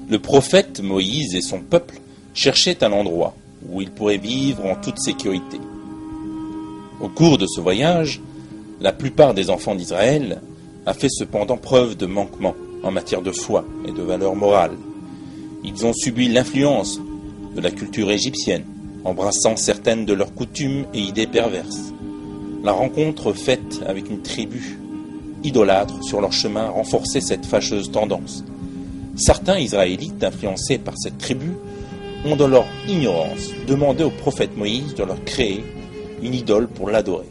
Le prophète Moïse et son peuple cherchaient un endroit où ils pourraient vivre en toute sécurité. Au cours de ce voyage, la plupart des enfants d'Israël a fait cependant preuve de manquement en matière de foi et de valeurs morales. Ils ont subi l'influence de la culture égyptienne, embrassant certaines de leurs coutumes et idées perverses. La rencontre faite avec une tribu idolâtre sur leur chemin renforçait cette fâcheuse tendance. Certains Israélites, influencés par cette tribu, ont dans leur ignorance demandé au prophète Moïse de leur créer une idole pour l'adorer.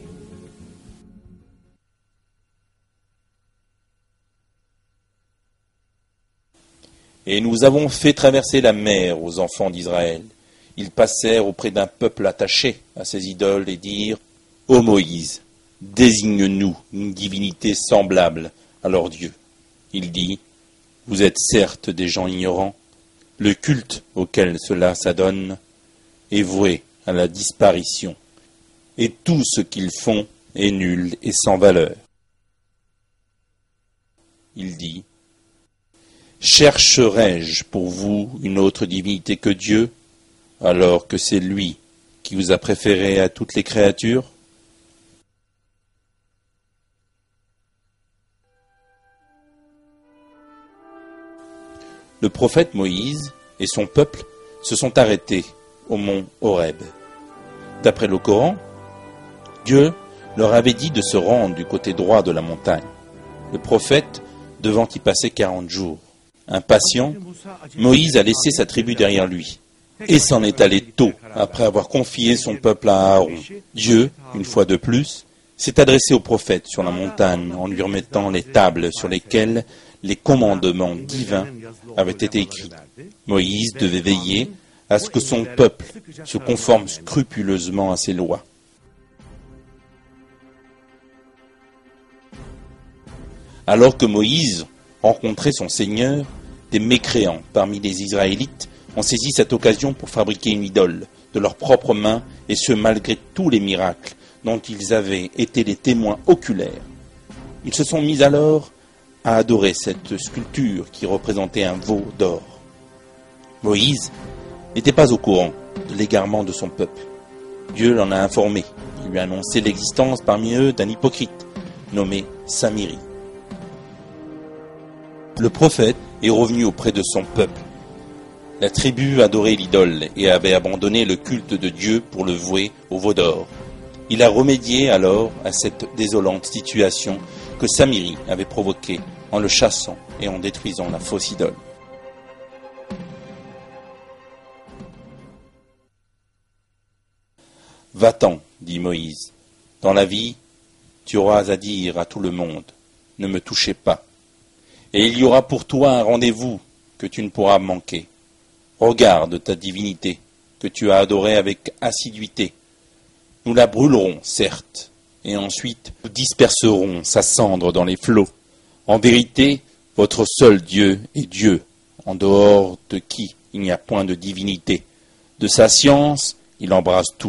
Et nous avons fait traverser la mer aux enfants d'Israël. Ils passèrent auprès d'un peuple attaché à ces idoles et dirent « Ô Moïse, désigne-nous une divinité semblable à leur Dieu. » Il dit « Vous êtes certes des gens ignorants. Le culte auquel cela s'adonne est voué à la disparition, et tout ce qu'ils font est nul et sans valeur. » Il dit « Chercherai-je pour vous une autre divinité que Dieu, alors que c'est lui qui vous a préféré à toutes les créatures ? » Le prophète Moïse et son peuple se sont arrêtés au mont Horeb. D'après le Coran, Dieu leur avait dit de se rendre du côté droit de la montagne, le prophète devant y passer 40 jours. Impatient, Moïse a laissé sa tribu derrière lui et s'en est allé tôt après avoir confié son peuple à Aaron. Dieu, une fois de plus, s'est adressé au prophète sur la montagne en lui remettant les tables sur lesquelles les commandements divins avaient été écrits. Moïse devait veiller à ce que son peuple se conforme scrupuleusement à ses lois. Alors que Moïse rencontrait son Seigneur, des mécréants parmi les Israélites ont saisi cette occasion pour fabriquer une idole de leurs propres mains, et ce malgré tous les miracles dont ils avaient été les témoins oculaires. Ils se sont mis alors à adorer cette sculpture qui représentait un veau d'or. Moïse n'était pas au courant de l'égarement de son peuple. Dieu l'en a informé. Il lui a annoncé l'existence parmi eux d'un hypocrite nommé Samiri. Le prophète est revenu auprès de son peuple. La tribu adorait l'idole et avait abandonné le culte de Dieu pour le vouer au veau d'or. Il a remédié alors à cette désolante situation que Samiri avait provoquée en le chassant et en détruisant la fausse idole. « Va-t'en, dit Moïse, dans la vie, tu auras à dire à tout le monde, ne me touchez pas. Et il y aura pour toi un rendez-vous que tu ne pourras manquer. Regarde ta divinité, que tu as adorée avec assiduité. Nous la brûlerons, certes, et ensuite nous disperserons sa cendre dans les flots. En vérité, votre seul Dieu est Dieu, en dehors de qui il n'y a point de divinité. De sa science, il embrasse tout. »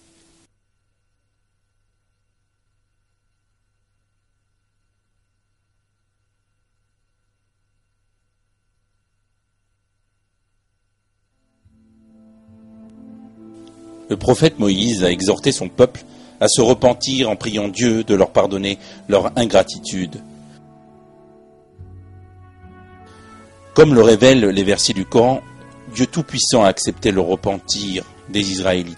Le prophète Moïse a exhorté son peuple à se repentir en priant Dieu de leur pardonner leur ingratitude. Comme le révèlent les versets du Coran, Dieu Tout-Puissant a accepté le repentir des Israélites.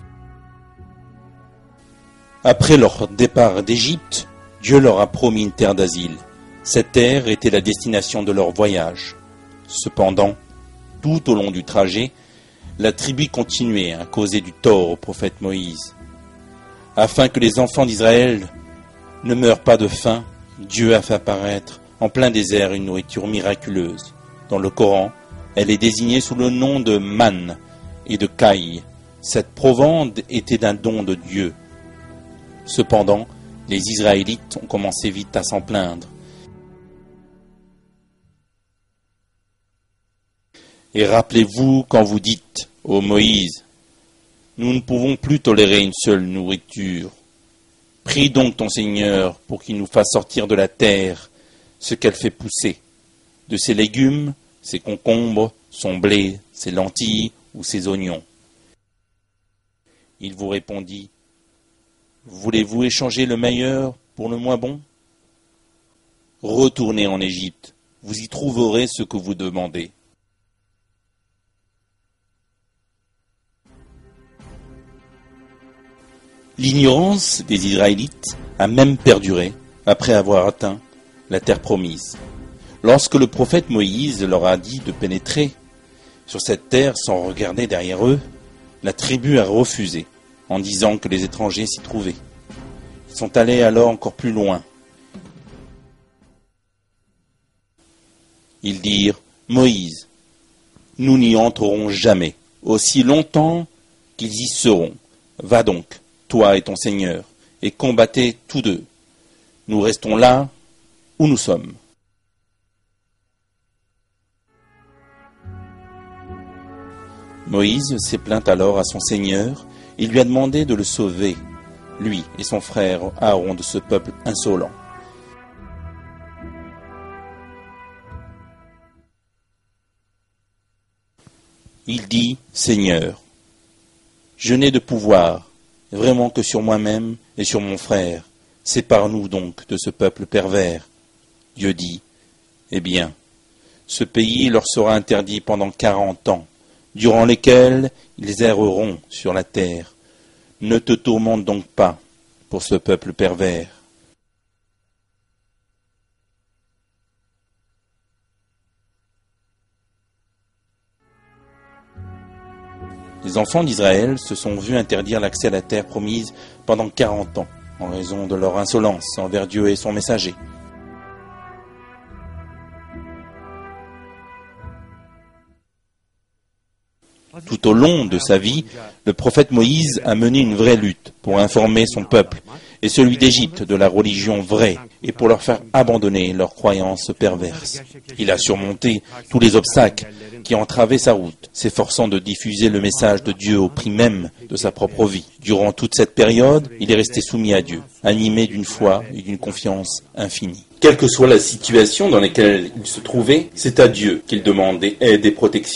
Après leur départ d'Égypte, Dieu leur a promis une terre d'asile. Cette terre était la destination de leur voyage. Cependant, tout au long du trajet, la tribu continuait à causer du tort au prophète Moïse. Afin que les enfants d'Israël ne meurent pas de faim, Dieu a fait apparaître en plein désert une nourriture miraculeuse. Dans le Coran, elle est désignée sous le nom de manne et de caille. Cette provende était d'un don de Dieu. Cependant, les Israélites ont commencé vite à s'en plaindre. Et rappelez-vous quand vous dites, ô Moïse, nous ne pouvons plus tolérer une seule nourriture. Prie donc ton Seigneur pour qu'il nous fasse sortir de la terre ce qu'elle fait pousser, de ses légumes, ses concombres, son blé, ses lentilles ou ses oignons. Il vous répondit, « Voulez-vous échanger le meilleur pour le moins bon ? Retournez en Égypte, vous y trouverez ce que vous demandez. » L'ignorance des Israélites a même perduré après avoir atteint la terre promise. Lorsque le prophète Moïse leur a dit de pénétrer sur cette terre sans regarder derrière eux, la tribu a refusé en disant que les étrangers s'y trouvaient. Ils sont allés alors encore plus loin. Ils dirent, « Moïse, nous n'y entrerons jamais, aussi longtemps qu'ils y seront. Va donc, toi et ton Seigneur, et combattez tous deux. Nous restons là où nous sommes. » Moïse s'est plaint alors à son Seigneur, et lui a demandé de le sauver, lui et son frère Aaron, de ce peuple insolent. Il dit, « Seigneur, je n'ai de pouvoir, vraiment que sur moi-même et sur mon frère. Sépare-nous donc de ce peuple pervers. » Dieu dit, « Eh bien, ce pays leur sera interdit pendant 40 ans, durant lesquels ils erreront sur la terre. Ne te tourmente donc pas pour ce peuple pervers. » Les enfants d'Israël se sont vus interdire l'accès à la terre promise pendant 40 ans, en raison de leur insolence envers Dieu et son messager. Tout au long de sa vie, le prophète Moïse a mené une vraie lutte pour informer son peuple et celui d'Égypte de la religion vraie et pour leur faire abandonner leurs croyances perverses. Il a surmonté tous les obstacles qui entravaient sa route, s'efforçant de diffuser le message de Dieu au prix même de sa propre vie. Durant toute cette période, il est resté soumis à Dieu, animé d'une foi et d'une confiance infinie. Quelle que soit la situation dans laquelle il se trouvait, c'est à Dieu qu'il demandait aide et protection.